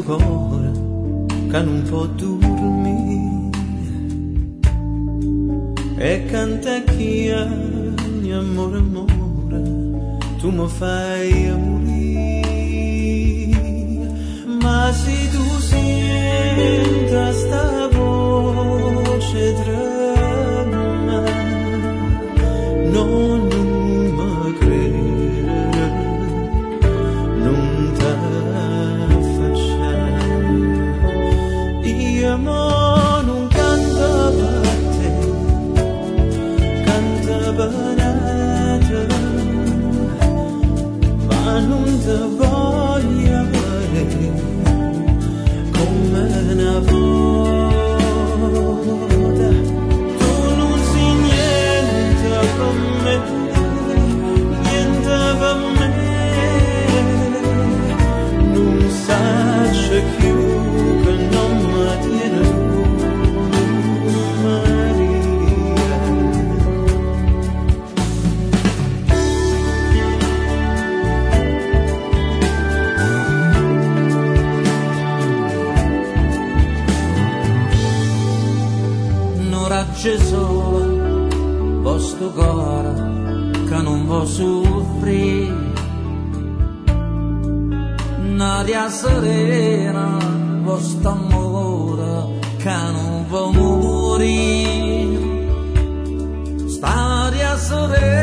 sto cuore che non può dormire e canta chi mio amore, amore, tu mi fai morire. Ma se tu senta sta voce trema, non mi credere, non te faccia. Io non canto per te, canto per te, ma non te voglio vedere come una volta. Tu non sei niente per me, niente per me, non sai più che non mi tiene Maria. Non raggi solo vostro cuore che non può soffrire, Nadia serena, vostro amore che non può morire, staria serena.